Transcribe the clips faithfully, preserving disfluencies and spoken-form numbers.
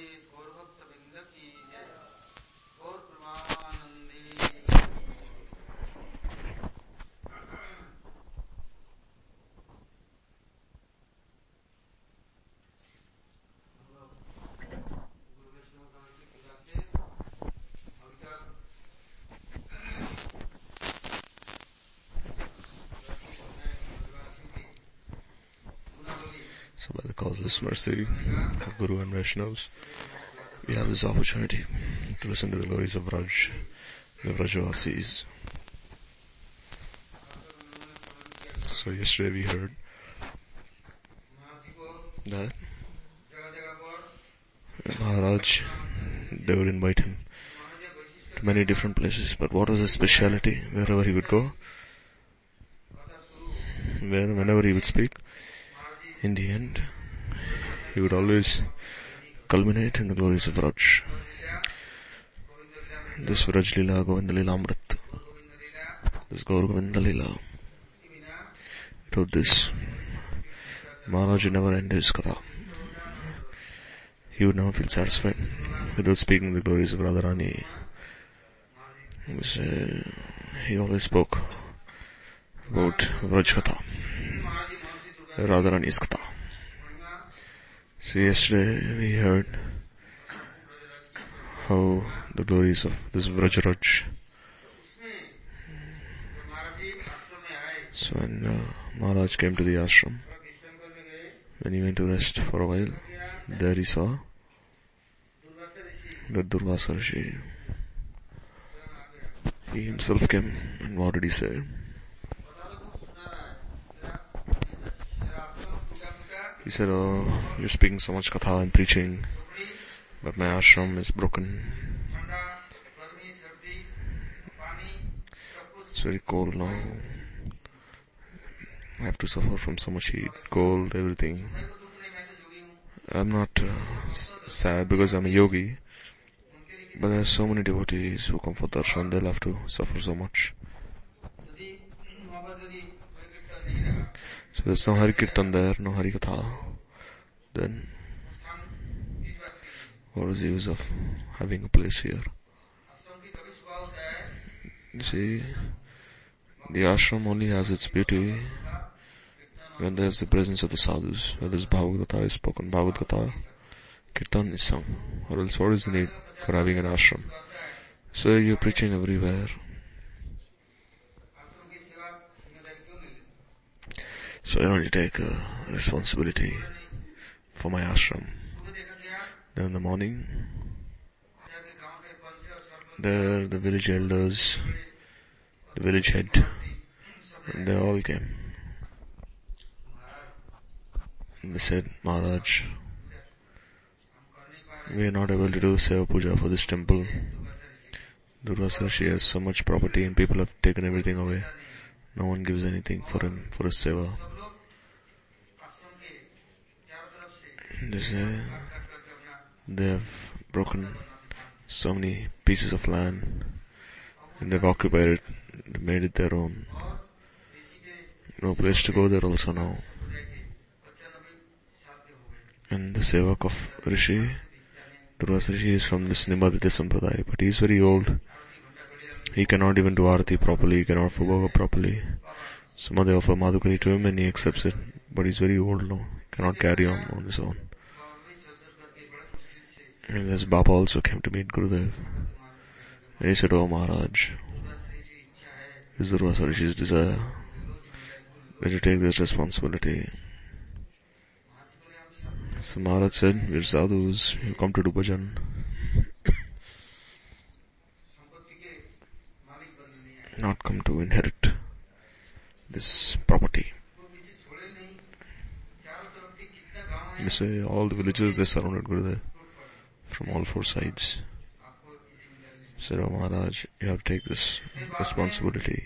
So by the causeless mercy of Guru and Vaishnavas, we have this opportunity to listen to the glories of Vraj, the Vrajavasis. So yesterday we heard that Maharaj, they would invite him to many different places, but what was his speciality? Wherever he would go, whenever he would speak, in the end, he would always culminate in the glories of Vraj. This Vraj Lila, Govinda Lila Amrit, this Gaur Govinda Lila, without this, Maharaj would never end his katha. He would never feel satisfied without speaking the glories of Radharani. He always spoke about Vraj katha, Radharani's katha. So yesterday we heard how the glories of this Vrajaraj. So when uh, Maharaj came to the ashram, when he went to rest for a while, there he saw that Durvasa Rishi. He himself came, and what did he say? He said, oh, you're speaking so much katha and preaching, but my ashram is broken. It's very cold now. I have to suffer from so much heat, cold, everything. I'm not uh, sad because I'm a yogi, but there are so many devotees who come for darshan, they'll have to suffer so much. So there's no Hari Kirtan there, no Hari Katha. Then, what is the use of having a place here? You see, the ashram only has its beauty when there's the presence of the sadhus, whether it's Bhagavad Gita is spoken, Bhagavad Gita, Kirtan is sung, or else what is the need for having an ashram? So you're preaching everywhere. So I only take uh, responsibility for my ashram. Then in the morning, there the village elders, the village head, they all came. And they said, Maharaj, we are not able to do Seva Puja for this temple. Durvasa Rishi has so much property and people have taken everything away. No one gives anything for him, for his seva. They say they have broken so many pieces of land and they've occupied it, they made it their own. No place to go there also now. And the sevak of Rishi, Durvasa Rishi, is from this Nimbaditya Sampradaya, but he is very old. He cannot even do arati properly, he cannot offer bhava properly. Some they offer madhukari to him and he accepts it, but he's very old now, he cannot carry on on his own. And this Baba also came to meet Gurudev. And he said, oh Maharaj, this is Durvasa Rishi's desire. Let you take this responsibility. So Maharaj said, we're sadhus, you come to do bhajan. Not come to inherit this property. They say all the villagers, they surrounded Gurudev from all four sides. Said, oh Maharaj, you have to take this responsibility.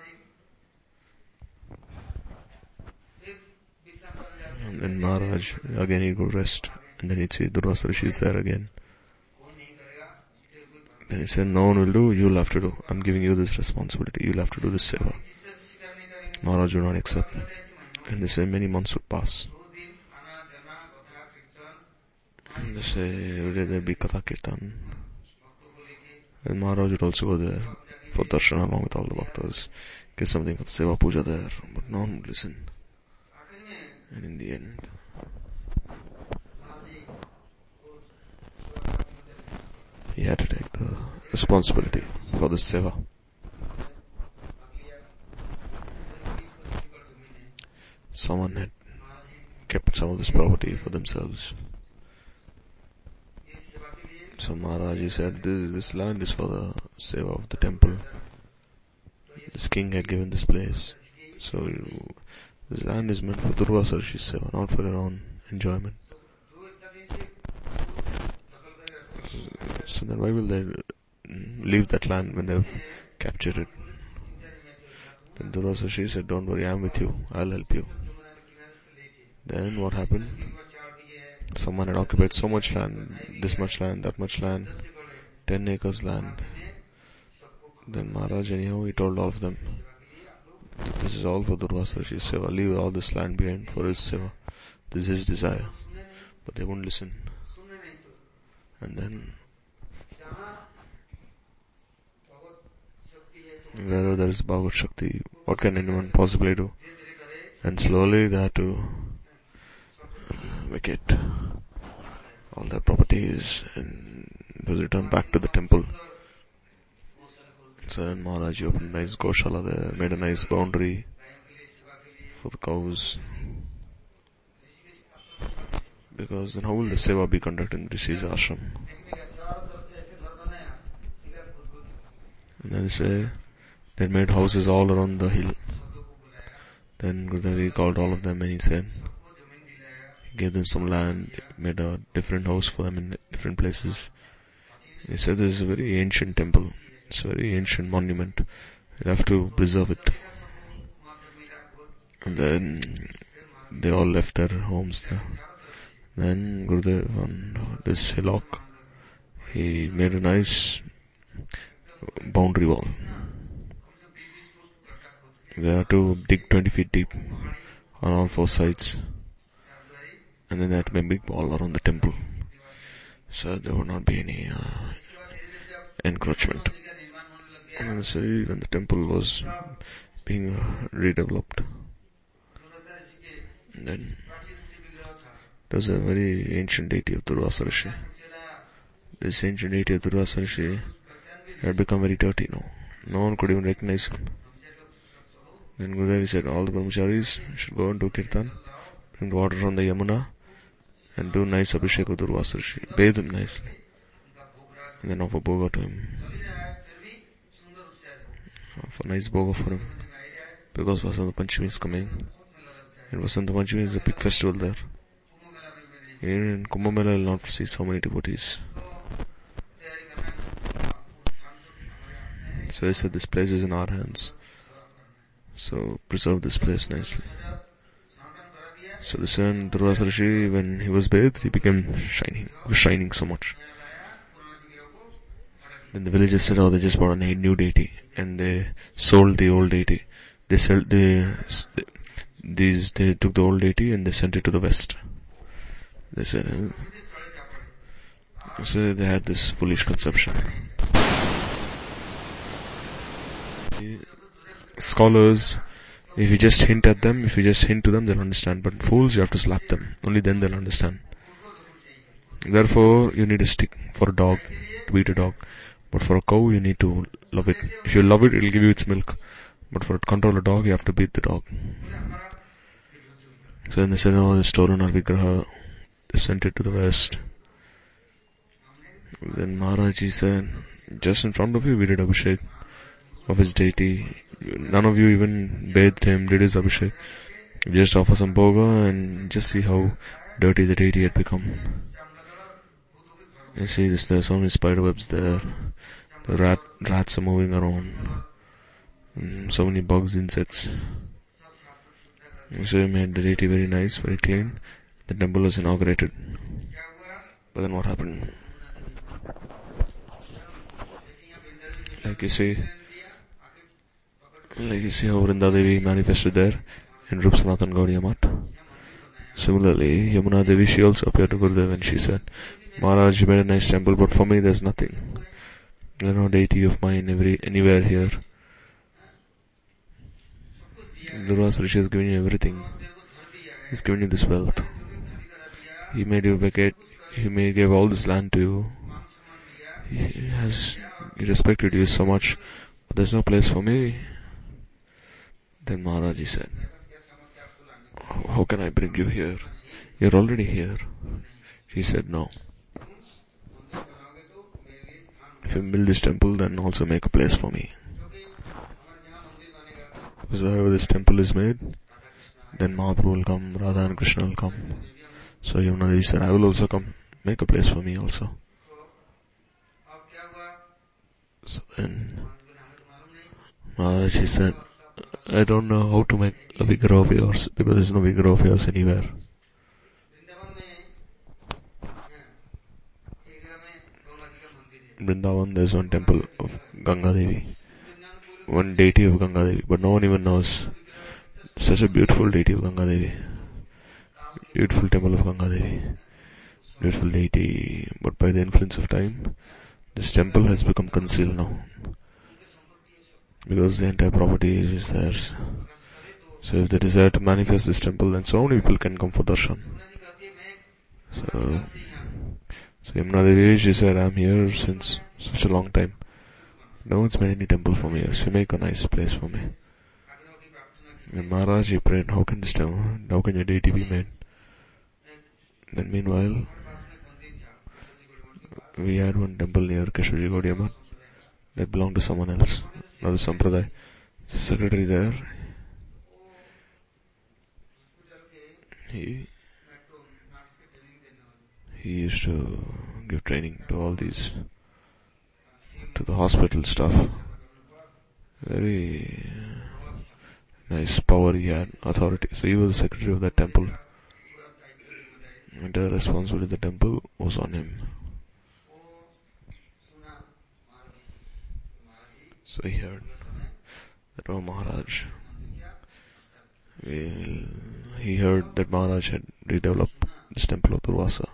And then Maharaj, again he'd go rest. And then he'd see Durvasa Rishi is there again. Then he said, no one will do, you'll have to do. I'm giving you this responsibility, you'll have to do this seva. Maharaj would not accept. And they say many months would pass. And they say every day there'd be Katha Kirtan. And Maharaj would also go there for darshan along with all the bhaktas, get something for the seva puja there, but no one would listen. And in the end, he had to take the responsibility for this seva. Someone had kept some of this property for themselves. So Maharaji said, this, this land is for the seva of the temple. This king had given this place. So you, this land is meant for Durvasa Rishi's seva, not for your own enjoyment. So then why will they leave that land when they've captured it? Then Durvasa Rishi said, don't worry, I'm with you, I'll help you. Then what happened? Someone had occupied so much land, this much land, that much land, ten acres land. Then Maharaj anyhow, he told all of them, this is all for Durvasa Rishi's seva, leave all this land behind for his seva. This is his desire. But they wouldn't listen. And then, wherever there is Bhagavad Shakti, what can anyone possibly do? And slowly they had to vacate all their properties and it was returned back to the temple. So then Maharaj opened a nice Goshala there, made a nice boundary for the cows. Because then how will the seva be conducted in Rishi's ashram? And then they say, they made houses all around the hill. Then Gurudev called all of them and he said, he gave them some land, made a different house for them in different places. He said this is a very ancient temple. It's a very ancient monument. You have to preserve it. And then they all left their homes there. Then Gurudev on this hillock, he made a nice boundary wall. They had to dig twenty feet deep on all four sides. And then they had to make a big wall around the temple. So there would not be any uh, encroachment. And so when the temple was being uh, redeveloped, and then there was a very ancient deity of Durvasa Rishi. This ancient deity of Durvasa Rishi had become very dirty now. No one could even recognize him. Then Gurudev said, all the brahmacharis should go and do kirtan, bring the water from the Yamuna, and do nice abhishek of Durvasa Rishi. Bathe him nicely. And then offer bhoga to him. Offer nice bhoga for him. Because Vasanta Panchami is coming. And Vasanta Panchami is a big festival there. Even in Kumbh Mela you will not see so many devotees. So I said, this place is in our hands. So preserve this place nicely. So this one, Durvasa Rishi, when he was bathed, he became shining. He was shining so much. Then the villagers said, oh, they just bought a new deity. And they sold the old deity. They sold the, these, they took the old deity and they sent it to the west. They said, uh, so they had this foolish conception. The scholars, if you just hint at them, if you just hint to them, they'll understand. But fools, you have to slap them. Only then they'll understand. Therefore, you need a stick for a dog, to beat a dog. But for a cow, you need to love it. If you love it, it'll give you its milk. But for to control a dog, you have to beat the dog. So then they said, oh, they stolen our Vigraha. They sent it to the west. Then Maharaji said, just in front of you, we did Abhishek of his deity. None of you even bathed him, did his Abhishek. Just offer some bhoga and just see how dirty the deity had become. You see this, there are so many spider webs there. The rat, rats are moving around. And so many bugs, insects. So he made the deity very nice, very clean. The temple was inaugurated. But then what happened? Like you see, like you see how Vrinda Devi manifested there in Rup Sanatan Gaudiya Math. Similarly, Yamuna Devi, she also appeared to Gurudev and she said, Maharaj, you made a nice temple, but for me there's nothing. There's no deity of mine every, anywhere here. Durvasa Rishi has given you everything. He's given you this wealth. He made you vacate. He made, gave all this land to you. He has he respected you so much, but there's no place for me. Then Maharaji said, how can I bring you here? You're already here. She said, no. If you build this temple, then also make a place for me. Because wherever this temple is made, then Mahaprabhu will come, Radha and Krishna will come. So Yamuna Devi said, I will also come, make a place for me also. So then Maharaji said, I don't know how to make a vigraha of yours, because there is no vigraha of yours anywhere. In Vrindavan there is one temple of Ganga Devi, one deity of Ganga Devi, but no one even knows. Such a beautiful deity of Ganga Devi, beautiful temple of Ganga Devi, beautiful deity, but by the influence of time, this temple has become concealed now, because the entire property is theirs. So if they desire to manifest this temple, then so many people can come for darshan. So, so Yamuna Devi, she said, I'm here since such a long time. No one's made any temple for me, so make a nice place for me. And Maharaj, he prayed, how can this temple, how can your deity be made? Then meanwhile, we had one temple near Keshwarji Gaudiya Math that belonged to someone else, another Sampradaya. The secretary there, he, he used to give training to all these, to the hospital staff. Very nice power he had, authority. So he was the secretary of that temple. And the responsibility of the temple was on him. So he heard that, oh Maharaj, we, he heard that Maharaj had redeveloped this temple of Durvasa.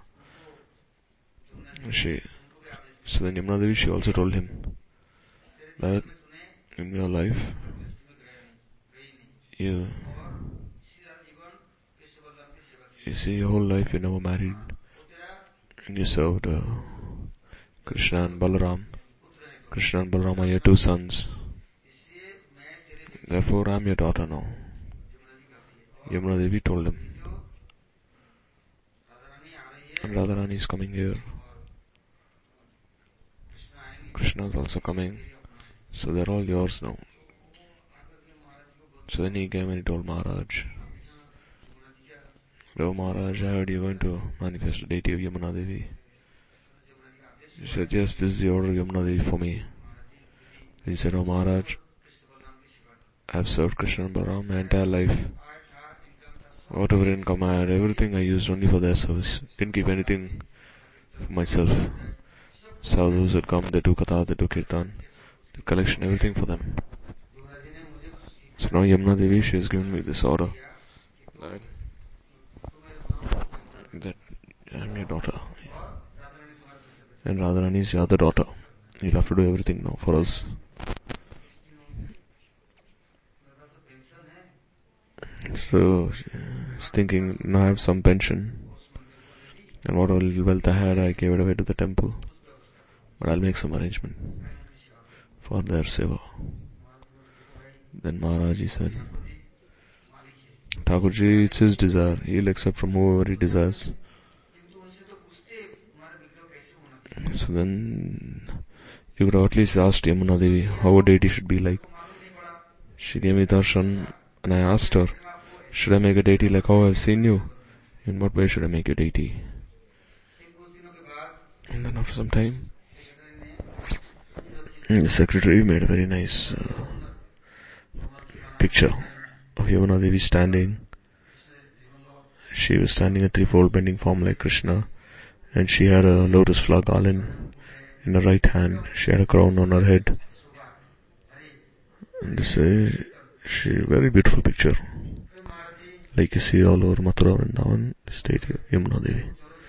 She, so then Yamuna Devi, she also told him that in your life, you, you see your whole life you never married, and you served uh, Krishna and Balaram. Krishna and Balaram are your two sons. Therefore I am your daughter now. Yamuna Devi told him. And Radharani is coming here. Krishna is also coming. So they're all yours now. So then he came and he told Maharaj, oh Maharaj, I heard you're going to manifest the deity of Yamuna Devi. He said, yes, this is the order of Yamuna Devi for me. He said, oh Maharaj, I have served Krishna and Balaram my entire life. Whatever income I had, everything I used only for their service. Didn't keep anything for myself. Sadhus would come, they do katha, they do kirtan, the collection, everything for them. So now Yamuna Devi, she has given me this order that, that I am your daughter. And Radharani is your other daughter. You'll have to do everything now for us. So she's thinking, now I have some pension, and what little wealth I had, I gave it away to the temple. But I'll make some arrangement for their seva. Then Maharaji said, Thakurji, it's his desire. He'll accept from whoever he desires. So then, you could have at least asked Yamuna Devi how a deity should be like. She gave me darshan, and I asked her, should I make a deity like how I've seen you? In what way should I make a deity? And then after some time, the secretary made a very nice uh, picture of Yamuna Devi standing. She was standing in a threefold bending form like Krishna, and she had a lotus flower garland in her right hand. She had a crown on her head. And this is she very beautiful picture. like you see all over Mathura and Vrindavan, this deity Yamuna Devi.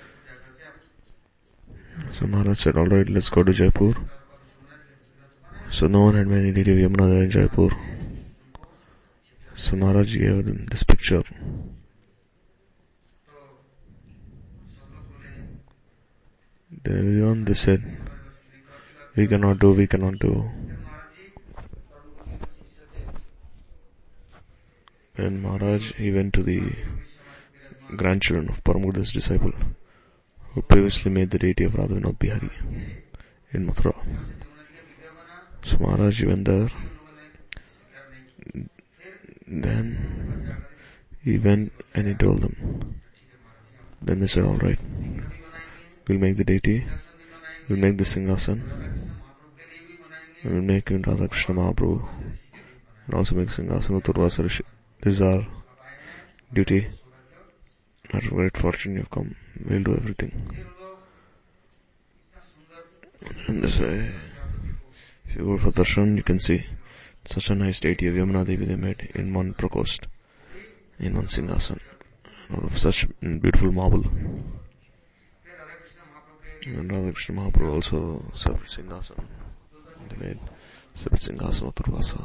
So Maharaj said, alright, let's go to Jaipur. So no one had many deity of Yamuna there in Jaipur. So Maharaj gave them this picture. Then everyone, they said, we cannot do, we cannot do. Then Maharaj, he went to the grandchildren of Paramukda's disciple, who previously made the deity of Radha Vinod Bihari in Mathura. So Maharaj, he went there. Then he went and he told them. Then they said, alright, we'll make the deity, we'll make the Singhasan, and we'll make him Radha Krishna Mahaprabhu, and also make Singhasan with Durvasa Rishi. This is our duty, our great fortune you've come, we'll do everything. And this way, if you go for darshan, you can see such a nice deity of Yamuna Devi they made in one prakost, in one Singhasan, out of such beautiful marble. And Radha Krishna Mahaprabhu also separate Singhasan. They made separate Singhasan with Durvasa.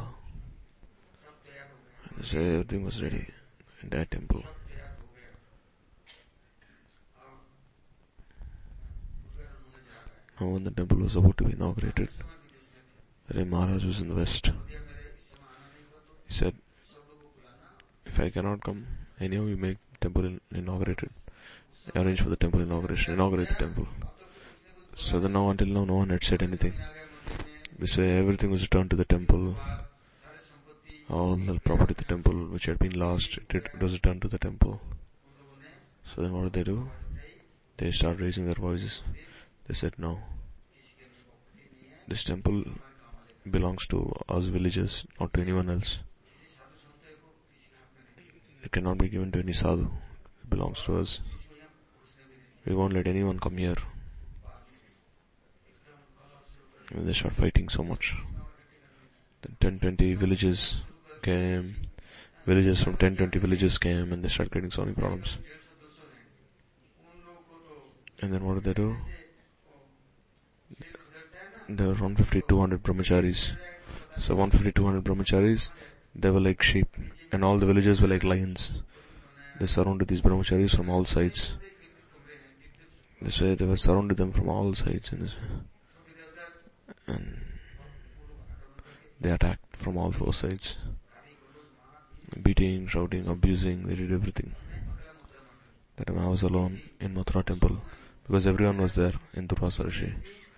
And this way everything was ready in that temple. Now when the temple was about to be inaugurated, the Maharaj was in the west. He said, if I cannot come, anyhow you make temple in, inaugurated. Arrange for the temple inauguration, inaugurate the temple. So then now until now no one had said anything. This way everything was returned to the temple. All the property of the temple which had been lost, it, it was returned to the temple. So then what did they do? They started raising their voices. They said, no, this temple belongs to us villagers, not to anyone else. It cannot be given to any sadhu. It belongs to us. We won't let anyone come here. And they start fighting so much. Then ten twenty villages came. Villagers from ten twenty villages came and they started getting so many problems. And then what did they do? There were one fifty to two hundred brahmacharis. So one fifty to two hundred brahmacharis, they were like sheep. And all the villagers were like lions. They surrounded these brahmacharis from all sides. This way they were surrounded them from all sides. In this way. And they attacked from all four sides. Beating, shouting, abusing, they did everything. That time I was alone in Mathura temple. Because everyone was there in Durvasa Rishi.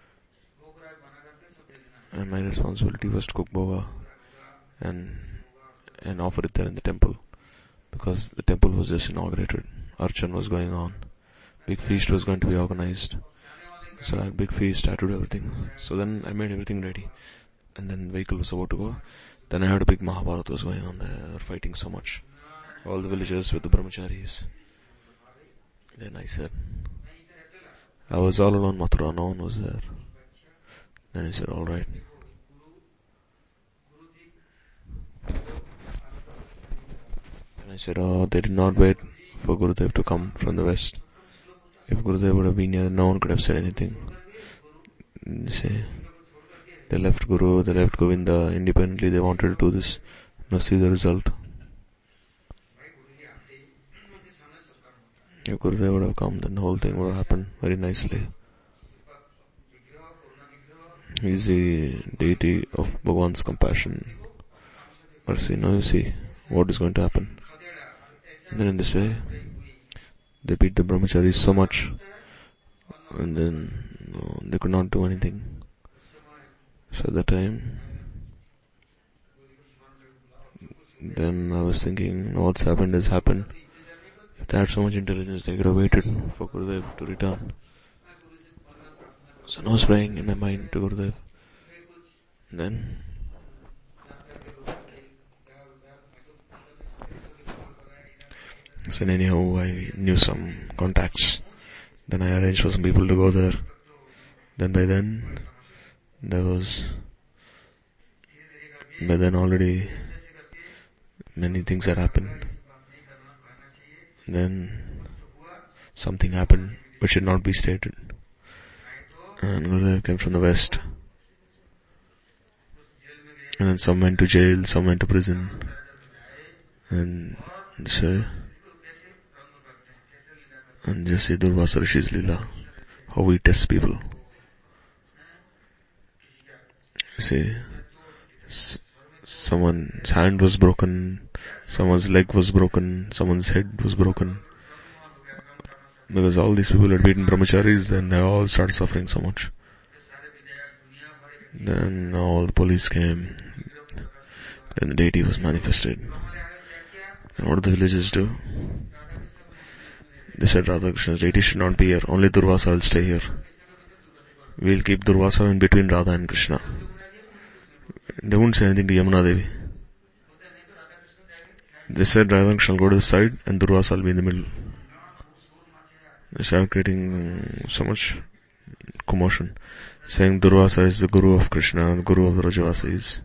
And my responsibility was to cook bhoga and and offer it there in the temple, because the temple was just inaugurated. Archan was going on. Big feast was going to be organized. So that big feast, I had to do everything. So then I made everything ready. And then the vehicle was about to go. Then I heard a big Mahabharata was going on there. They were fighting so much. All the villagers with the brahmacharis. Then I said, I was all alone, Mathura, no one was there. Then he said, alright. And I said, oh, they did not wait for Gurudev to come from the west. If Gurudev would have been here, no one could have said anything. They say, they left Guru, they left Govinda independently, they wanted to do this. Now see the result. If Gurudev would have come, then the whole thing would have happened very nicely. He is the deity of Bhagwan's compassion, mercy. Now you see what is going to happen. And then in this way, they beat the brahmacharis so much, and then no, they could not do anything. So at that time, then I was thinking, what's happened has happened. If they had so much intelligence, they could have waited for Gurudev to return. So now I was praying in my mind to Gurudev. And then so anyhow I knew some contacts. Then I arranged for some people to go there. Then by then there was by then already many things had happened. Then something happened which should not be stated. And Gurudev came from the west. And then some went to jail, some went to prison. And so, and just see Durvasa Rishi's Leela, how he tests people. You see, s- someone's hand was broken, someone's leg was broken, someone's head was broken. Because all these people had beaten brahmacharis, then they all started suffering so much. Then all the police came. Then the deity was manifested. And what did the villagers do? They said Radha-Krishna's deity should not be here. Only Durvasa will stay here. We'll keep Durvasa in between Radha and Krishna. They wouldn't say anything to Yamuna Devi. They said Radha-Krishna will go to the side and Durvasa will be in the middle. They started creating so much commotion, saying Durvasa is the guru of Krishna, the guru of the Rajavasis.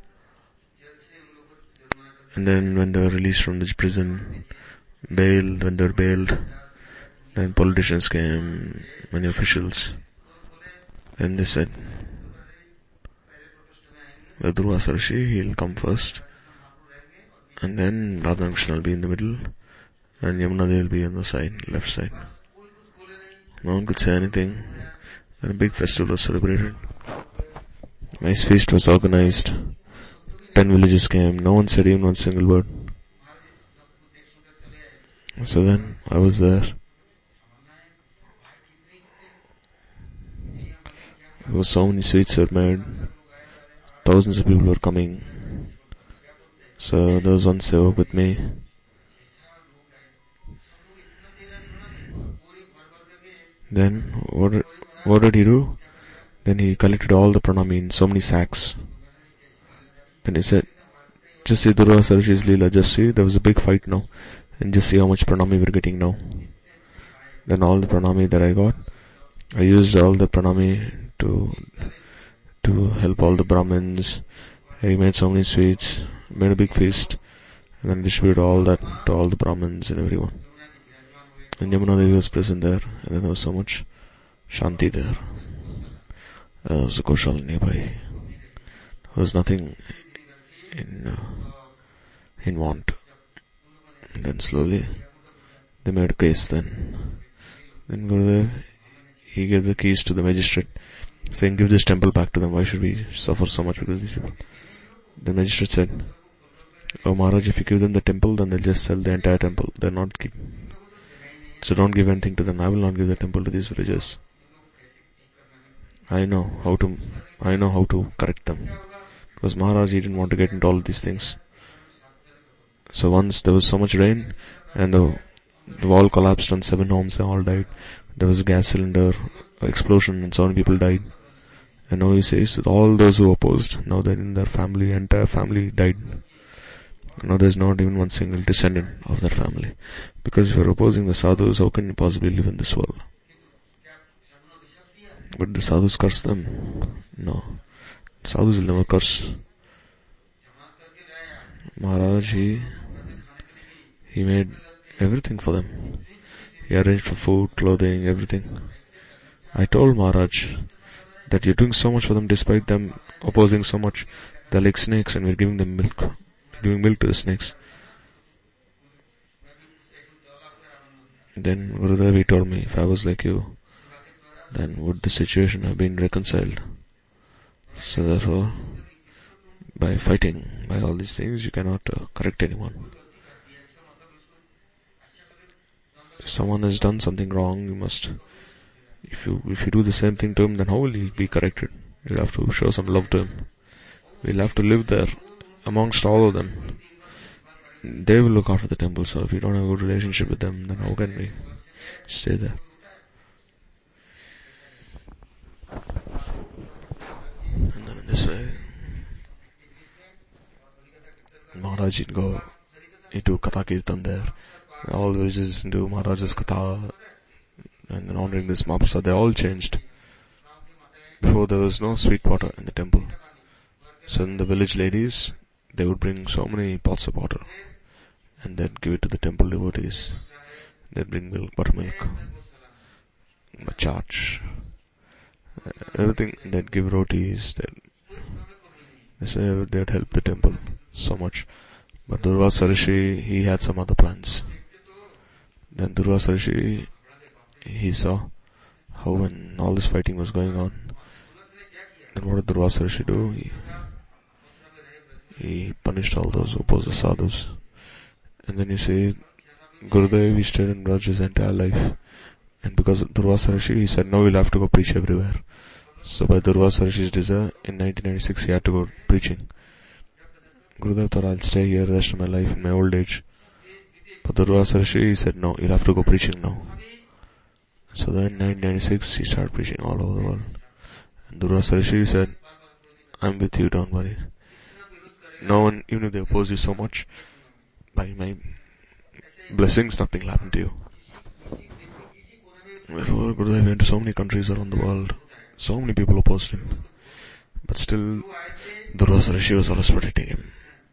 And then when they were released from the prison, bailed, when they were bailed, then politicians came, many officials, and they said, the Durvasa Rishi, he'll come first, and then Radha and Krishna will be in the middle, and Yamuna Devi will be on the side, left side. No one could say anything. Then a big festival was celebrated. Nice feast was organized. Ten villages came. No one said even one single word. So then, I was there. There were so many sweets were made. Thousands of people were coming. So there was one sevak with me. Then, what did, what did he do? Then he collected all the pranami in so many sacks. Then he said, just see Durvasa Rishi's Leela, just see, there was a big fight now. And just see how much pranami we're getting now. Then all the pranami that I got, I used all the pranami to, to help all the Brahmins. I made so many sweets, made a big feast, and then distributed all that to all the Brahmins and everyone. And Yamuna Devi was present there, and then there was so much Shanti there. There was a Koshalini Bhai. There was nothing in, uh, in want. And then slowly, they made a case then. Then Gurudev, he gave the keys to the magistrate, saying, give this temple back to them, why should we suffer so much because of these people? The magistrate said, oh Maharaj, if you give them the temple, then they'll just sell the entire temple. They're not keep. So don't give anything to them. I will not give the temple to these villagers. I know how to, I know how to correct them. Because Maharaj, he didn't want to get into all of these things. So once there was so much rain, and the, the wall collapsed on seven homes, they all died. There was a gas cylinder explosion and so many people died. And now he says that all those who opposed, now they're in their family, entire family died. Now there's not even one single descendant of that family. Because if you're opposing the sadhus, how can you possibly live in this world? But the sadhus curse them? No. Sadhus will never curse. Maharaj, he, he made everything for them. He arranged for food, clothing, everything. I told Maharaj that you're doing so much for them despite them opposing so much. They're like snakes and we're giving them milk. We're giving milk to the snakes. Then Gurudev, he told me, if I was like you, then would the situation have been reconciled? So therefore, by fighting, by all these things, you cannot uh, correct anyone. If someone has done something wrong, you must, if you, if you do the same thing to him, then how will he be corrected? You'll have to show some love to him. We'll have to live there amongst all of them. They will look after the temple, so if you don't have a good relationship with them, then how can we stay there? And then in this way, Maharaj would go into Katha Kirtan there. All the villages into Maharaj's Katha, and then honoring this Mahaprasad, they all changed. Before there was no sweet water in the temple. So then the village ladies, they would bring so many pots of water and then give it to the temple devotees. They'd bring milk, buttermilk, charch, uh, everything. They'd give rotis. They'd, they say they'd help the temple so much. But Durvasa Rishi, he had some other plans. Then Durvasa Rishi, he saw how when all this fighting was going on, then what did Durvasa Rishi do? He, he punished all those who opposed the sadhus. And then you see, Gurudev, he stayed in Braj his entire life. And because of Durvasa Rishi, he said, no, you'll have to go preach everywhere. So by Durvasa Rishi's desire, in nineteen ninety-six, he had to go preaching. Gurudev thought, I'll stay here the rest of my life in my old age. But Durvasa Rishi, he said, no, you'll have to go preaching now. So then in nineteen ninety-six, he started preaching all over the world. And Durvasa Rishi said, I'm with you, don't worry. No one, even if they oppose you so much, by my blessings, nothing will happen to you. Before Gurudev went to so many countries around the world, so many people opposed him. But still, Durvasa Rishi was always protecting him.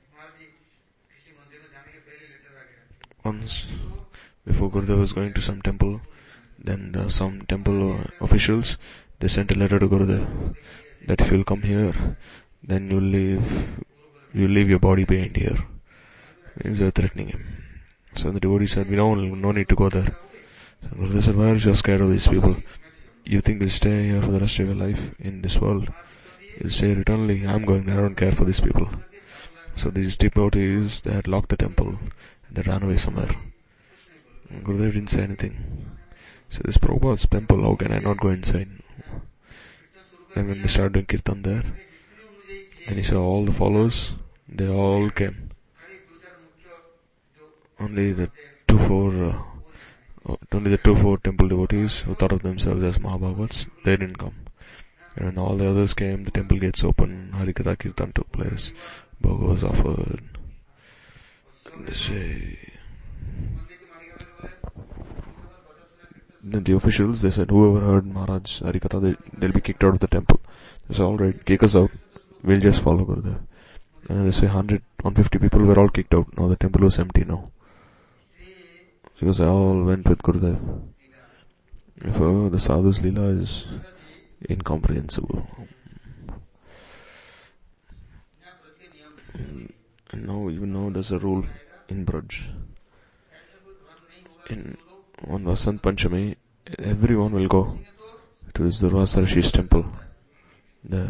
Once, before Gurudev was going to some temple, then uh, some temple uh, officials, they sent a letter to Gurudev that if you'll come here, then you'll leave, you'll leave your body behind here. Means they were threatening him. So the devotee said, we don't, no need to go there. So Gurudev said, why are you so scared of these people? You think you'll stay here for the rest of your life in this world? You'll stay here eternally. I'm going there, I don't care for these people. So these devotees, they had locked the temple, and they ran away somewhere. And Gurudev didn't say anything. So this Prabhupada's temple, how can I not go inside? And when they started doing kirtan there, then he saw all the followers, they all came. Only the two four, uh, only the two four temple devotees who thought of themselves as Mahabhagavats, they didn't come. And when all the others came, the temple gates opened, Harikatha Kirtan took place, Bhoga was offered. And they say, then the officials, they said, whoever heard Maharaj Harikatha, they, they'll be kicked out of the temple. They said, alright, kick us out, we'll just follow Gurudev. And they say one hundred, one hundred fifty people were all kicked out. Now the temple was empty now. Because they all went with Gurudev. Therefore, the sadhu's lila is incomprehensible. And now, even now, there's a rule in Braj. In, on Vasant Panchami, everyone will go to this Durvasa Rishi's temple there.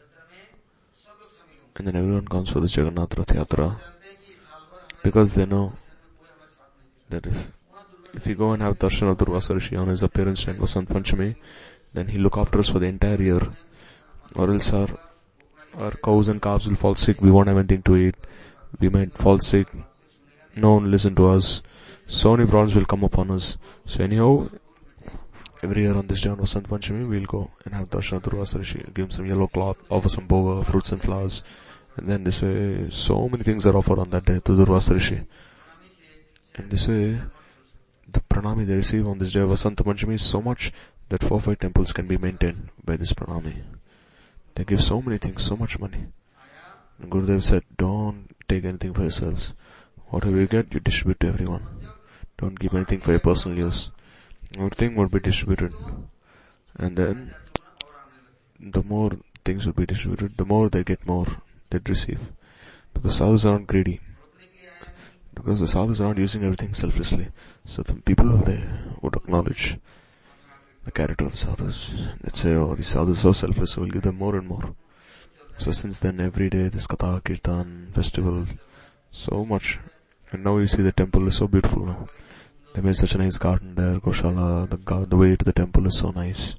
And then everyone comes for this Jagannath Rath Yatra. Because they know that if, if you go and have darshan of Durvasa Rishi on his appearance in Vasant Panchami, then he'll look after us for the entire year. Or else our, our cows and calves will fall sick, we won't have anything to eat. We might fall sick, no one will listen to us. So many problems will come upon us. So anyhow, every year on this day on Vasant Panchami, we'll go and have darshan of Durvasa Rishi, give him some yellow cloth, offer some bhoga, fruits and flowers. And then this way, so many things are offered on that day to Durvasa Rishi. And this way, the pranami they receive on this day of Vasanta Panchami is so much that four five temples can be maintained by this pranami. They give so many things, so much money. And Gurudev said, don't take anything for yourselves. Whatever you get, you distribute to everyone. Don't keep anything for your personal use. Everything will be distributed. And then, the more things will be distributed, the more they get more, they'd receive. Because sadhus are not greedy. Because the sadhus are not using everything selflessly. So the people, they would acknowledge the character of the sadhus. They'd say, oh, these sadhus are so selfless, so we'll give them more and more. So since then, every day, this Katha, Kirtan, festival, so much. And now you see the temple is so beautiful now. They made such a nice garden there, Goshala, the, gar- the way to the temple is so nice.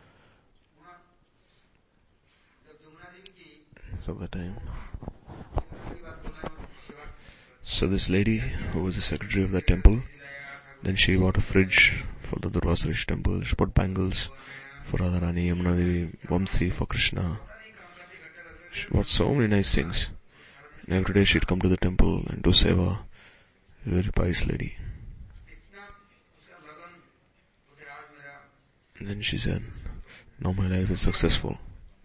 So the time. So this lady, who was the secretary of that temple, then she bought a fridge for the Durvasa Rishi temple. She bought bangles for Radharani, Yamuna Devi, Vamsi for Krishna. She bought so many nice things. And every day she'd come to the temple and do seva. A very pious lady. And then she said, now my life is successful.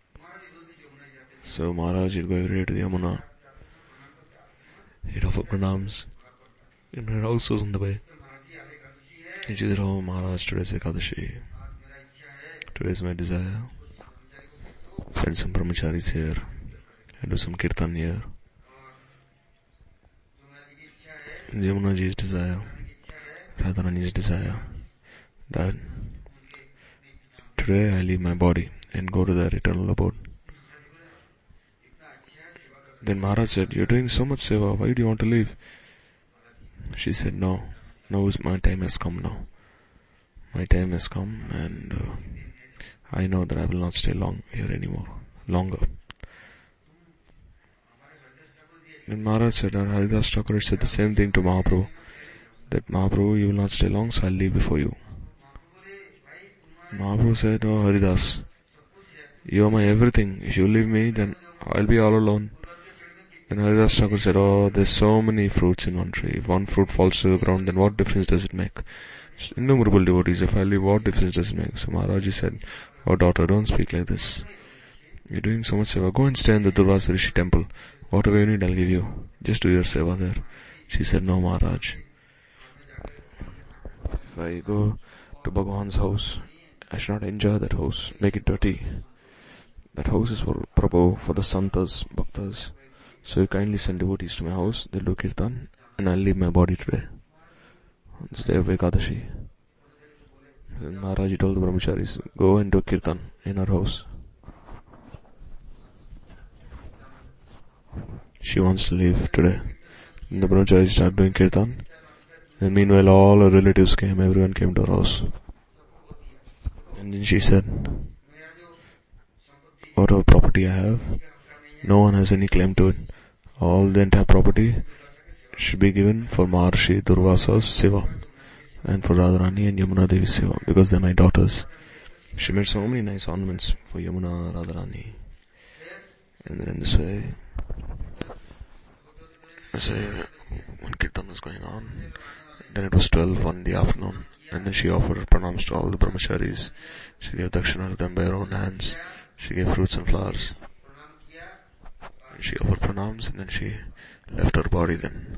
So Maharaj would go every day to the Yamuna. He'd offer pranams. And her house was on the way. And she said, oh Maharaj, today's Ekadashi. Today's my desire. Send some brahmacharis here and do some kirtan here. Yamuna ji's desire, Radharani's desire, that today I leave my body and go to their eternal abode. Then Maharaj said, you're doing so much seva, why do you want to leave? She said, no, no, my time has come now. My time has come and uh, I know that I will not stay long here anymore, longer. Then Maharaj said, and Haridas Thakur said the same thing to Mahaprabhu, that Mahaprabhu, you will not stay long, so I'll leave before you. Mahaprabhu said, oh Haridas, you are my everything. If you leave me, then I'll be all alone. And Haridas Thakur said, oh, there's so many fruits in one tree. If one fruit falls to the ground, then what difference does it make? Innumerable devotees, if I leave, what difference does it make? So Maharaji said, oh daughter, don't speak like this. You're doing so much seva. Go and stay in the Durvasa Rishi temple. Whatever you need, I'll give you. Just do your seva there. She said, no Maharaj. If I go to Bhagwan's house, I should not enjoy that house. Make it dirty. That house is for Prabhu, for the Santas, Bhaktas. So you kindly send devotees to my house. They'll do kirtan. And I'll leave my body today. On this day of Ekadashi. Then Maharaji told the brahmacharis, go and do kirtan in our house. She wants to leave today. And the brahmachari started doing kirtan. And meanwhile all her relatives came, everyone came to her house. And then she said, whatever property I have, no one has any claim to it. All the entire property should be given for Maharshi Durvasa's seva. And for Radharani and Yamuna Devi's seva, because they're my daughters. She made so many nice ornaments for Yamuna, Radharani. And then in this way, So when kirtan was going on, then it was twelve one in the afternoon, and then she offered her pranams to all the brahmacharis. She gave dakshina to them by her own hands. She gave fruits and flowers. And she offered pranams, and then she left her body then.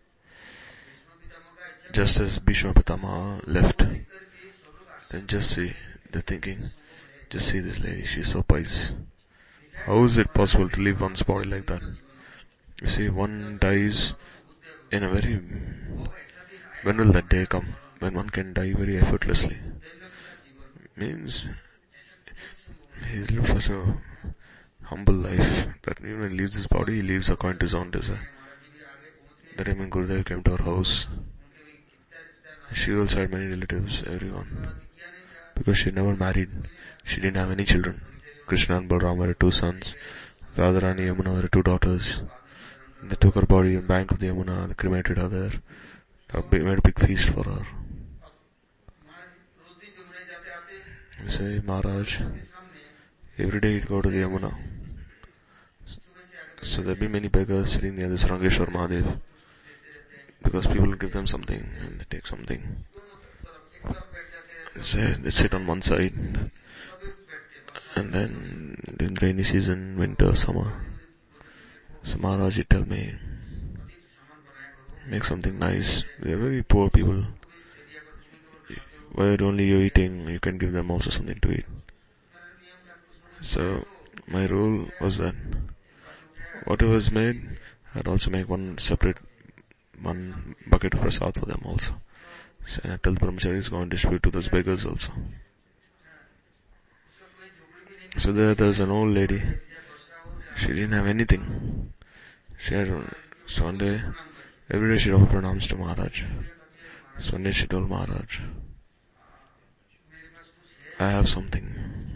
Just as Bhishma Pitama left, then just see, they're thinking, just see this lady, she's so pious. How is it possible to leave one's body like that? You see, one dies in a very... When will that day come? When one can die very effortlessly. Means, he's lived such a humble life that even when he leaves his body, he leaves according to his own desire. That time when Gurudev came to our house, she also had many relatives, everyone. Because she never married, she didn't have any children. Krishna and Balram were two sons. Radharani and Yamuna were two daughters. They took her body in the bank of the Yamuna and cremated her there. They made a big feast for her. You say, Maharaj, every day he'd go to the Yamuna. So there'd be many beggars sitting near this Rangeshwar Mahadev. Because people will give them something and they take something. You say, they sit on one side. And then during rainy season, winter, summer, so Maharaj, you tell me, make something nice. They are very poor people. Where only you're eating, you can give them also something to eat. So, my rule was that whatever is made, I'd also make one separate, one bucket of prasad for them also. So I tell the brahmacharis go and distribute to those beggars also. So there, there's an old lady. She didn't have anything. She had, so one day, every day she'd offer pranams to Maharaj. So one day she told Maharaj, I have something.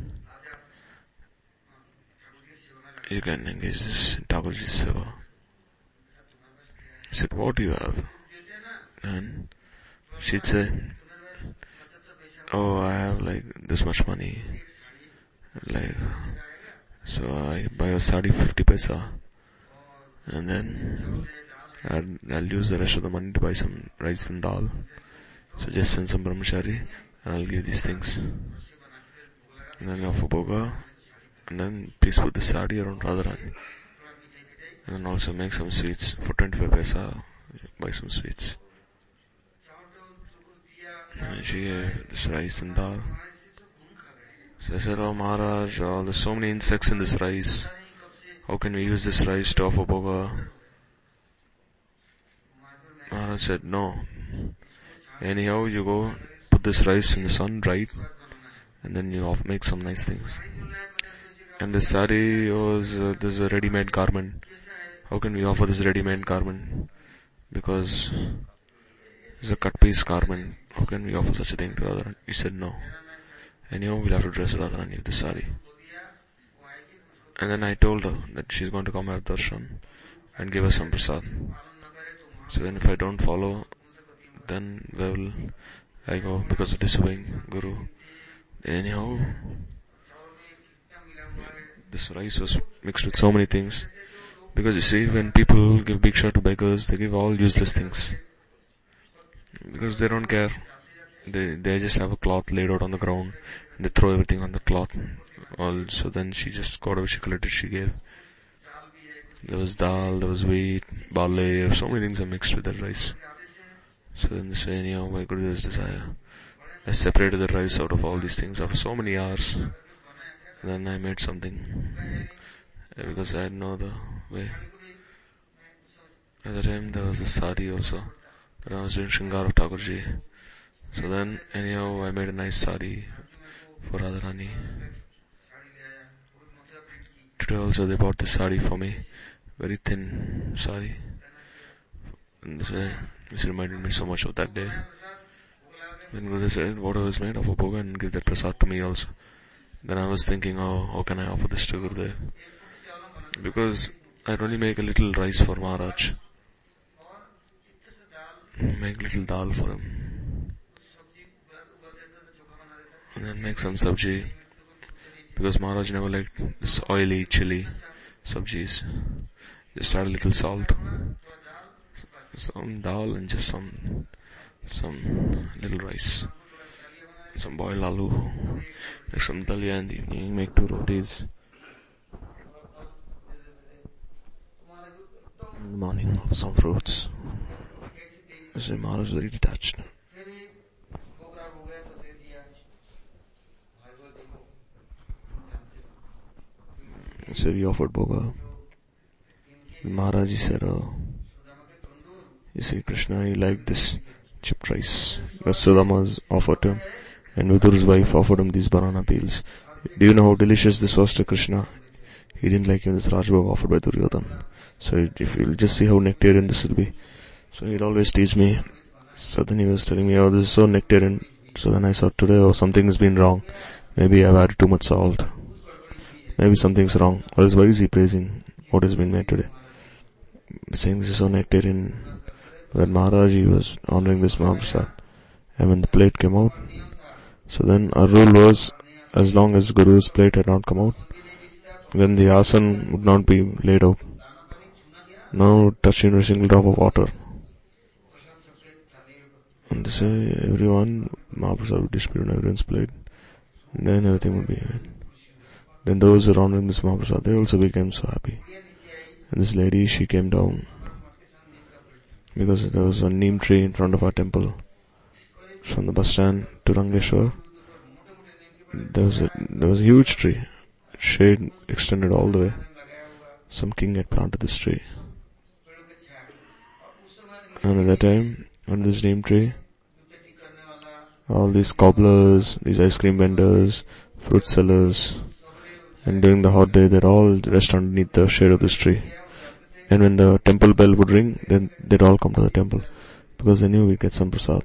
You can engage this in Thakurji's seva. He said, what do you have? And she'd say, oh, I have like this much money. Like, so I buy a sari fifty paisa. And then I'll, I'll use the rest of the money to buy some rice and dal. So just send some brahmachari and I'll give these things. And then offer bhoga. And then please put the sari around Radharani. And then also make some sweets. For twenty-five paisa, buy some sweets. And she gave this rice and dal. So I said, oh Maharaj, oh, there's so many insects in this rice. How can we use this rice to offer bhoga? Maharaj said, no. Anyhow, you go put this rice in the sun, dry it, and then you make some nice things. And this sari was, uh, this is a ready-made garment. How can we offer this ready-made garment? Because it's a cut-piece garment. How can we offer such a thing to Radharani? He said no. Anyhow, we'll have to dress Radharani with this sari. And then I told her that she's going to come have darshan and give us some prasad. So then if I don't follow, then where will I go because of disobeying Guru? Anyhow, this rice was mixed with so many things. Because you see, when people give bhiksha to beggars, they give all useless things. Because they don't care. They they just have a cloth laid out on the ground and they throw everything on the cloth. Also, then she just got what she collected, she gave. There was dal, there was wheat, barley, so many things are mixed with that rice. So then they say, anyhow, my Gurudeva's desire. I separated the rice out of all these things after so many hours. And then I made something. Because I had no other way. At the time there was a sari also. That I was doing Shringar of Thakurji. So then, anyhow, I made a nice sari for Radharani. Today also they bought this sari for me. Very thin sari. And this, uh, this reminded me so much of that day. Then Gurudev said, whatever is made of a bhoga and give that prasad to me also. Then I was thinking, oh, how can I offer this to Gurudev? Because I'd only make a little rice for Maharaj. Make little dal for him. And then make some sabji. Because Maharaj never liked this oily, chili sabjis. Just add a little salt. Some dal and just some, some little rice. Some boiled aloo. Make some dalia in the evening. Make two rotis. In the morning, some fruits. So Maharaj was very detached. So we offered bhoga. Maharaj he said, oh, you see Krishna, he liked this chipped rice. Because Sudama's offered to him. And Vidur's wife offered him these banana peels. Do you know how delicious this was to Krishna? He didn't like even this Rajbhog offered by Duryodhana. So if you'll just see how nectarian this will be. So he'd always tease me. So then he was telling me, oh, this is so nectarian. So then I thought today, oh, something has been wrong. Maybe I've added too much salt. Maybe something's wrong. Or else why is he praising what has been made today? Saying this is so nectarian. That Maharaj, he was honoring this Mahaprasad. And when the plate came out, so then our rule was, as long as Guru's plate had not come out, then the asan would not be laid out. No touching a single drop of water. And they say everyone, Mahaprasad would distribute on everyone's plate. And then everything would be fine. Then those around in this Mahaprasad, they also became so happy. And this lady, she came down. Because there was a neem tree in front of our temple. From the bus stand to Rangeshwar, there was a, there was a huge tree. Shade extended all the way. Some king had planted this tree. And at that time, under this neem tree, all these cobblers, these ice cream vendors, fruit sellers, and during the hot day, they'd all rest underneath the shade of this tree. And when the temple bell would ring, then they'd all come to the temple, because they knew we'd get some prasad.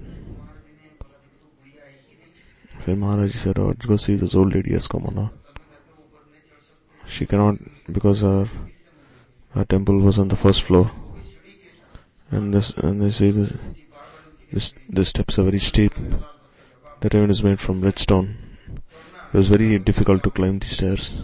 So Maharaj said, oh, let's go see if this old lady has come or not. She cannot, because our, our temple was on the first floor. And this, and they say this, this, the steps are very steep. That even is made from red stone. It was very difficult to climb these stairs.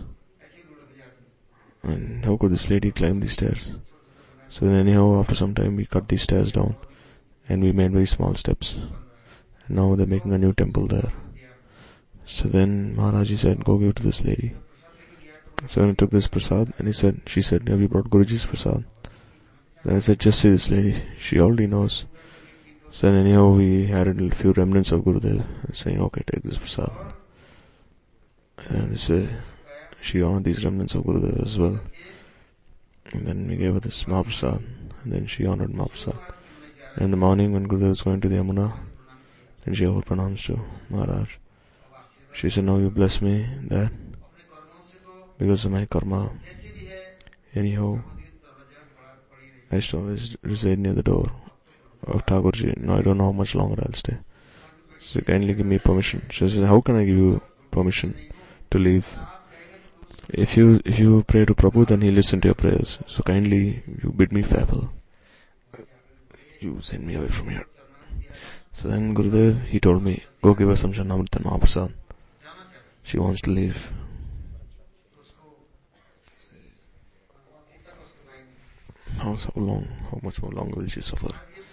And how could this lady climb these stairs? So then anyhow, after some time, we cut these stairs down. And we made very small steps. And now they're making a new temple there. So then Maharaji said, go give it to this lady. So when I took this prasad, and he said, she said, have you brought Guruji's prasad? Then I said, just see this lady. She already knows. So then anyhow we had a few remnants of Gurudev, saying, okay, take this prasad. And this way she honored these remnants of Gurudev as well. And then we gave her this Mahaprasad, and then she honored Mahaprasad. And in the morning when Gurudev was going to the Yamuna, then she offered pranams to Maharaj. She said, now you bless me that because of my karma. Anyhow, I used to always reside near the door of Thakurji. Now I don't know how much longer I'll stay. So kindly give me permission. She said, how can I give you permission to leave? If you if you pray to Prabhu, then he'll listen to your prayers. So kindly you bid me farewell. You send me away from here. So then Gurudev, he told me, go give her some Charnamrita and Mahaprasad. She wants to leave. How, how long, how much more longer will she suffer?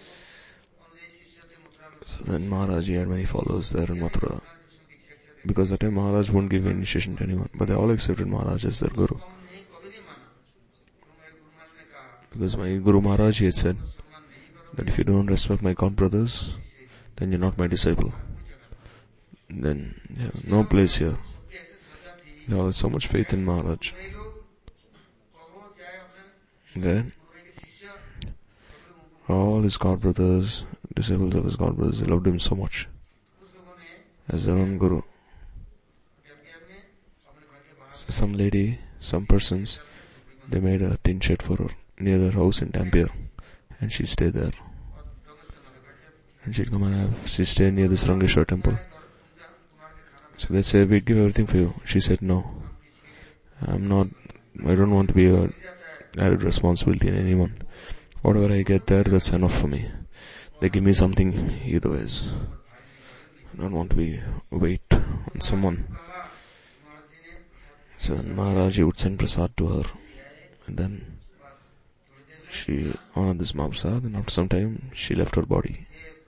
So then Maharaj, he had many followers there in Mathura. Because that time Maharaj won't give initiation to anyone. But they all accepted Maharaj as their Guru. Because my Guru Maharaj, he had said that if you don't respect my god brothers, then you're not my disciple. Then you have no place here. They all had so much faith in Maharaj. Then all his god brothers, disciples of his god brothers, they loved him so much as their own Guru. So some lady, some persons, they made a tin shed for her near their house in Dampier, and she'd stay there. And she'd come and have, she'd stay near this Rangeshwar temple. So they said, we'd give everything for you. She said, no, I'm not, I don't want to be a added responsibility in anyone. Whatever I get there, that's enough for me. They give me something either ways. I don't want to be a weight on someone. So then Maharaj would send prasad to her, and then she honored this Mahaprasad, and after some time she left her body.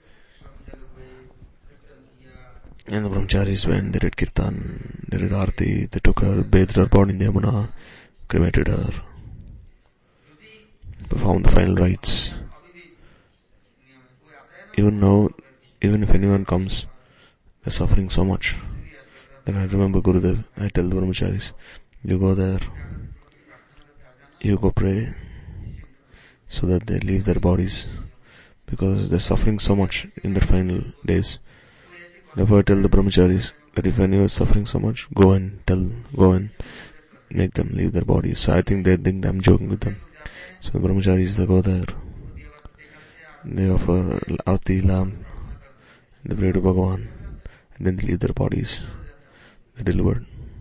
And the brahmacharis went, they did kirtan, they did arti, they took her, bathed her body in the Yamuna, cremated her, performed the final rites. Even now, even if anyone comes, they're suffering so much. Then I remember Gurudev, I tell the brahmacharis, you go there, you go pray, so that they leave their bodies, because they're suffering so much in their final days. Therefore I tell the brahmacharis that if anyone is suffering so much, go and tell, go and make them leave their bodies. So I think they think I'm joking with them. So the brahmacharis, they go there, they offer arti, lamb, they pray to Bhagavan, and then they leave their bodies. They're delivered.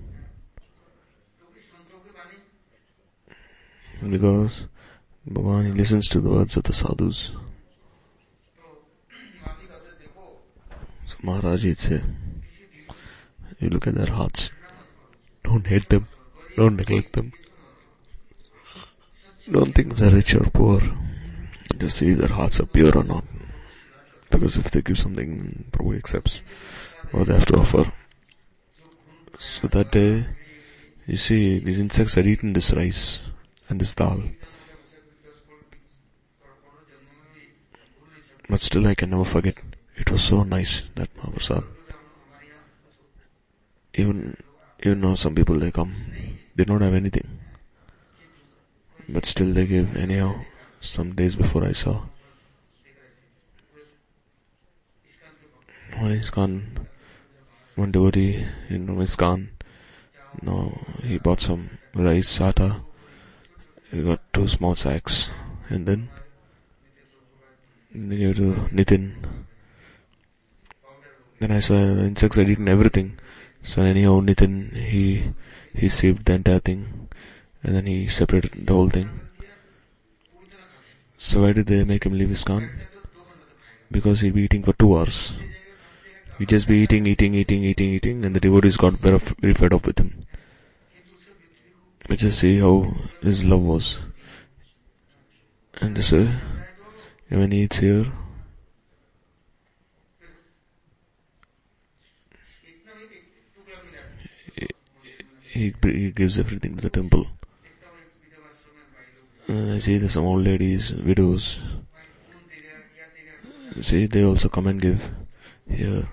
Because Bhagavan, he listens to the words of the sadhus. So Maharaj would say, you look at their hearts, don't hate them, don't neglect them, don't think they're rich or poor, just see if their hearts are pure or not. Because if they give something, Prabhu accepts what they have to offer. So that day, you see, these insects had eaten this rice and this dal. But still I can never forget. It was so nice, that Mahaprasad. Even, even now some people, they come, they don't have anything. But still they give. Anyhow, some days before I saw one ISKCON, one devotee in ISKCON, now he bought some rice, atta, he got two small sacks, and then they gave to Nitin. Then I saw the insects had eaten everything. So anyhow, Nitin, he, he saved the entire thing, and then he separated the whole thing. So why did they make him leave ISKCON? Because he'd be eating for two hours. He'd just be eating, eating, eating, eating, eating, and the devotees got very, very fed up with him. But just see how his love was. And this way, when he eats here, he, he gives everything to the temple. And I see there's some old ladies, widows, See, they also come and give here.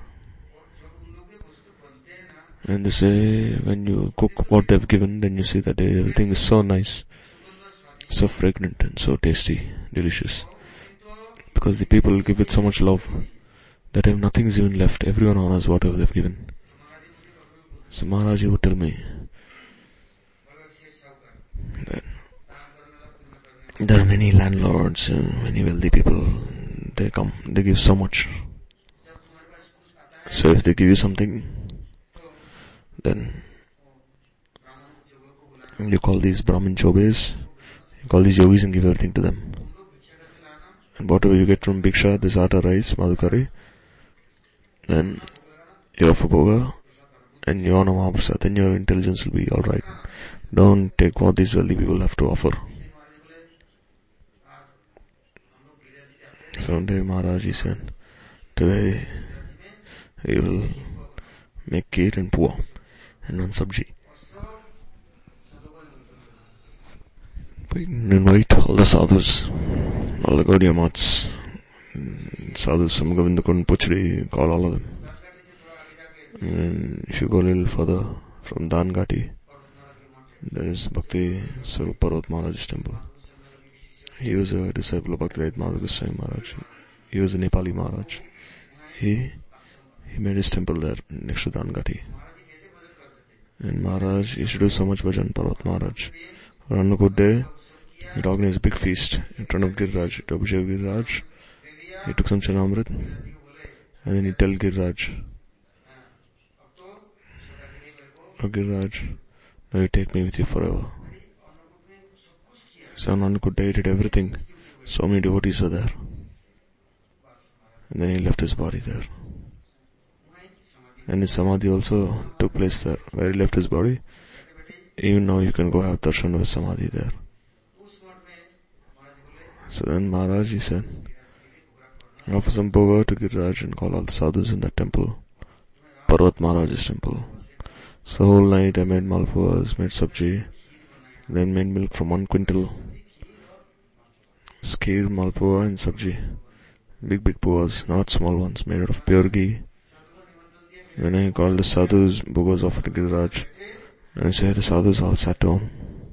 And they say when you cook what they've given, then you see that they, everything is so nice, so fragrant and so tasty, delicious. Because the people give it so much love that if nothing is even left, everyone honors whatever they've given. So Maharaji would tell me that there are many landlords, uh, many wealthy people, they come, they give so much. So if they give you something, then you call these Brahmin Chobes, you call these yogis and give everything to them. And whatever you get from Bhiksha, this atta, rice, madhukari, then you offer bhoga, and you honor Mahaprasad, then your intelligence will be alright. Don't take what these wealthy people have to offer. So one day Maharaji said, today he will make kheer and pua and one sabji. We invite all the sadhus, all the Gaudiya Maths, sadhus from Govindakund, Puchri, call all of them. And if you go a little further from Dangati, there is Bhakti Sarup Parvat Maharaj's temple. He was a disciple of Bhaktivedanta Madhav Goswami Maharaj. He was a Nepali Maharaj. He he made his temple there next to Dangati. And Maharaj used to do so much bhajan, Parvat Maharaj. On a good day, he'd organize a big feast in front of Giriraj. He'd Abhishek Giriraj. He took some Chanamrit, and then he'd tell Giriraj, oh Giriraj, now you take me with you forever. So on a good day he did everything. So many devotees were there. And then he left his body there. And his samadhi also took place there, where he left his body. Even now you can go have darshan with samadhi there. So then Maharaj, he said, offer some bhoga to Giriraj and call all the sadhus in that temple, Parvat Maharaj's temple. So whole night I made malpuas, made sabji, then made milk from one quintal, kheer, malpua and sabji. Big big puas, not small ones, made out of pure ghee. When I called the sadhus, bhogas offered to Giriraj, and I said the sadhus all sat down.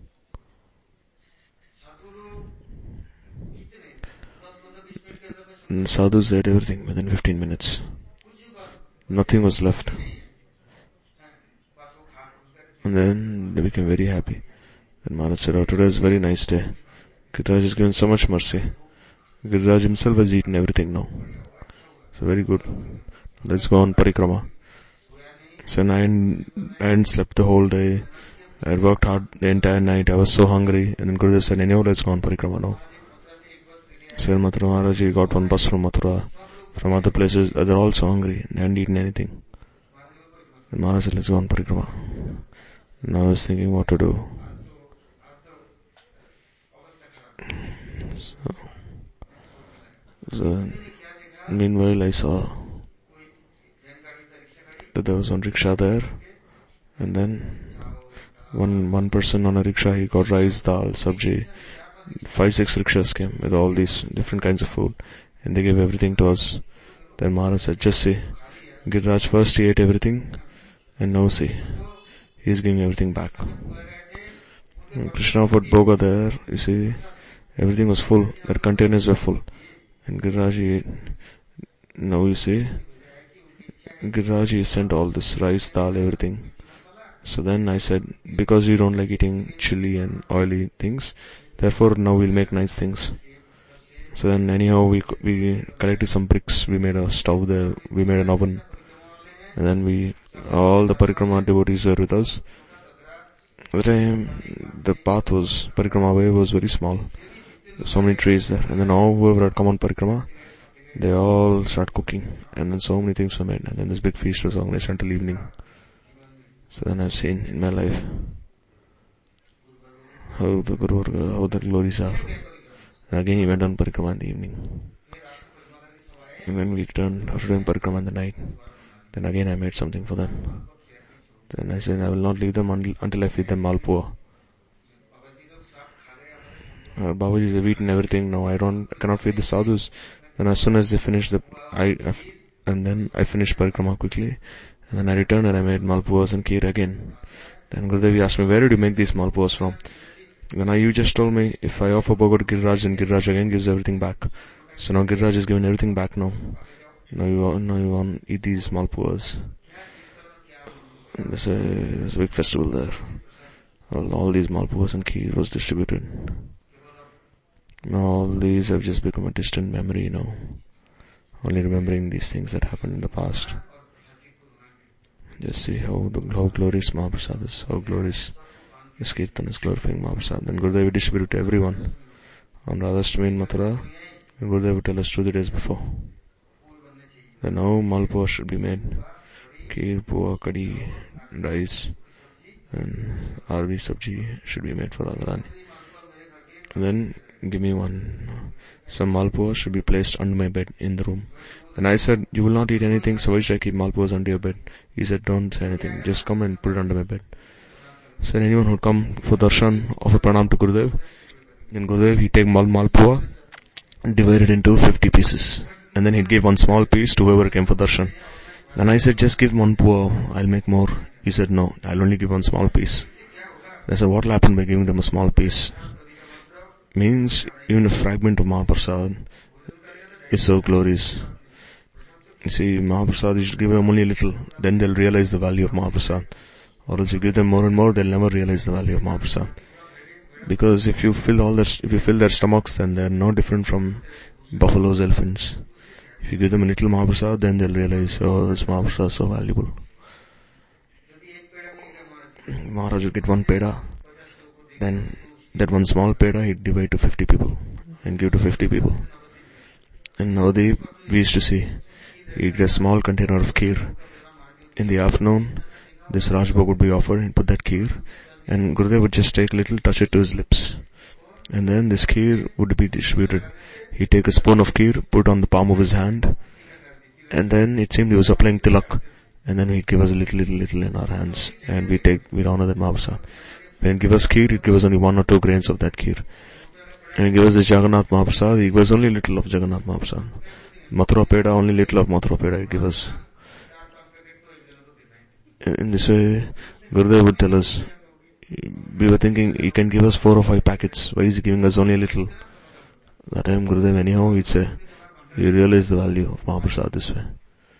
And the sadhus ate everything within fifteen minutes. Nothing was left. And then they became very happy. And Maharaj said, oh, today is a very nice day. Giriraj has given so much mercy. Giriraj himself has eaten everything now. So very good. Let's go on parikrama. So I hadn't, I hadn't slept the whole day. I had worked hard the entire night. I was so hungry. And then Gurudev said, anyhow, let's go on parikrama now. So in Mathura, Maharaj got one bus from Mathura. From other places, they're all so hungry. They hadn't eaten anything. And Maharaj said, let's go on parikrama. And I was thinking what to do. So, so meanwhile I saw that there was one rickshaw there, and then one one person on a rickshaw, he got rice, dal, sabji. Five, six rickshaws came with all these different kinds of food, and they gave everything to us. Then Maharaj said, just see, Giriraj first he ate everything, and now see, he is giving everything back. And Krishna offered bhoga there, you see, everything was full, their containers were full. And Giriraj, he, now you see, Giriraj, he sent all this rice, dal, everything. So then I said, because you don't like eating chili and oily things, therefore now we'll make nice things. So then anyhow we we collected some bricks, we made a stove there, we made an oven. And then we, all the parikrama devotees were with us. At the time, the path was, parikrama way was very small. So many trees there. And then all whoever had come on parikrama, they all start cooking. And then so many things were made. And then this big feast was organized until evening. So then I've seen in my life how the Guru Varga, how the glories are. And again he went on parikrama in the evening. And when we returned after doing parikrama in the night, then again I made something for them. Then I said, I will not leave them until, until I feed them malpua. Uh, Babaji has eaten everything now. I don't, I cannot feed the sadhus. And as soon as they finished the, I, I and then I finished parikrama quickly, and then I returned and I made malpuas and kheer again. Then Gurudev asked me, where did you make these malpuas from? Then I, you just told me, if I offer bhoga to Giriraj, then Giriraj again gives everything back. So now Giriraj is giving everything back now. Now you, now you want to eat these malpuas. There's a, there's a big festival there. All, all these malpuas and kheer was distributed. Now all these have just become a distant memory now. Only remembering these things that happened in the past. Just see how the, how glorious Mahaprasad is, how glorious this Kirtan is glorifying Mahaprasad. Then Gurudev would distribute to everyone. On Radhashtami in Mathura, Gurudev would tell us two days before. Then now malpua should be made. Kheer, pua, kadi, rice, and arvi sabji should be made for Radharani. And then give me one. Some malpua should be placed under my bed in the room. And I said, you will not eat anything, so why should I keep malpuas under your bed? He said, don't say anything, just come and put it under my bed. So anyone who would come for darshan, offer pranam to Gurudev, then Gurudev, he'd take mal malpua and divide it into fifty pieces. And then he'd give one small piece to whoever came for darshan. Then I said, just give one pua, I'll make more. He said, no, I'll only give one small piece. I said, what will happen by giving them a small piece? Means, even a fragment of Mahaprasad is so glorious. You see, Mahaprasad, you should give them only a little, then they'll realize the value of Mahaprasad. Or else you give them more and more, they'll never realize the value of Mahaprasad. Because if you fill all their, if you fill their stomachs, then they're no different from buffaloes, elephants. If you give them a little Mahaprasad, then they'll realize, oh, this Mahaprasad is so valuable. Maharaj would get one peda, then that one small peda he'd divide to fifty people, and give to fifty people. And nowadays, we used to see, he'd get a small container of kheer. In the afternoon, this Rajbhog would be offered, and put that kheer, and Gurudev would just take a little, touch it to his lips. And then this kheer would be distributed. He'd take a spoon of kheer, put it on the palm of his hand, and then it seemed he was applying tilak. And then he'd give us a little, little, little in our hands, and we take, we'd honor that Mahaprasad. When he'd give us kheer, he'd give us only one or two grains of that kheer. And he'd give us this Jagannath Mahaprasad, he'd give us only little of Jagannath Mahaprasad. Mathura Peda, only little of Mathura Peda he'd give us. In this way, Gurudev would tell us, we were thinking, he can give us four or five packets, why is he giving us only a little? That time Gurudev anyhow, he'd say, you realize the value of Mahaprasad this way.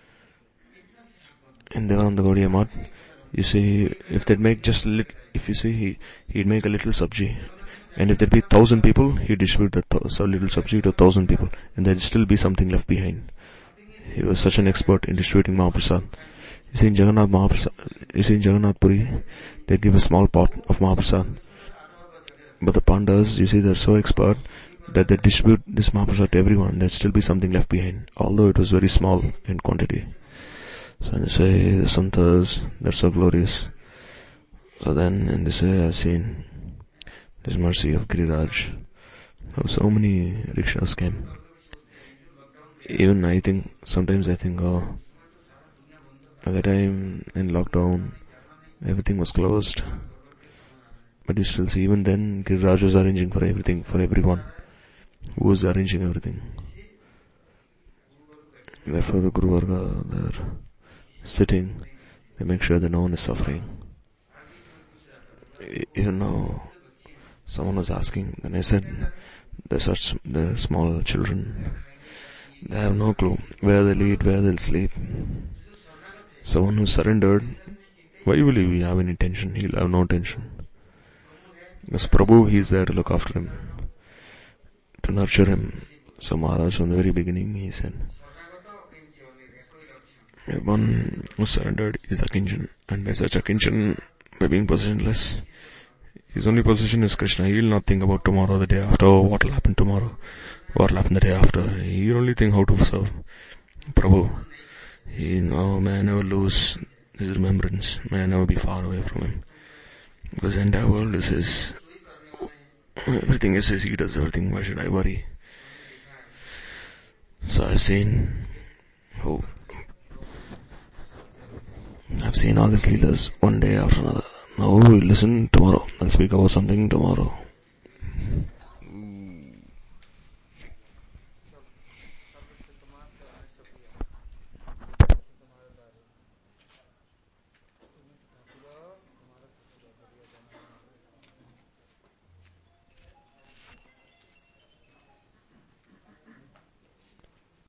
In Devananda Gaudiya Math, you see, if they'd make just a little, if you see, he, he'd make a little sabji. And if there'd be thousand people, he'd distribute that th- so little sabji to a thousand people. And there'd still be something left behind. He was such an expert in distributing Mahaprasad. You see, in Jagannath Mahaprasad, you see, in Jagannath Puri, they'd give a small pot of Mahaprasad. But the Pandas, you see, they're so expert that they distribute this Mahaprasad to everyone. There'd still be something left behind, although it was very small in quantity. So in this way, the Santas, they're so glorious. So then, in this way, I've seen this mercy of Giriraj, how so many rickshaws came. Even I think, sometimes I think, oh, at the time in lockdown, everything was closed. But you still see, even then, Giriraj was arranging for everything, for everyone. Who was arranging everything? Therefore, the Guru Varga, they're sitting, they make sure that no one is suffering. Even now, someone was asking, then I said, they're such, they're small children. They have no clue where they'll eat, where they'll sleep. Someone who surrendered, why will he have any tension? He'll have no tension. Because Prabhu, he's there to look after him, to nurture him. So Maharaj, from the very beginning, he said, one who surrendered is Akinchan, and as such Akinchan, by being possessionless, his only possession is Krishna. He will not think about tomorrow, the day after, or what will happen tomorrow, what will happen the day after. He will only think how to serve Prabhu. He, oh, may I never lose his remembrance, may I never be far away from him. Because the entire world is his, everything is his, he does everything, why should I worry? So I've seen how I've seen all these leelas one day after another. Now we'll listen tomorrow. I'll speak about something tomorrow.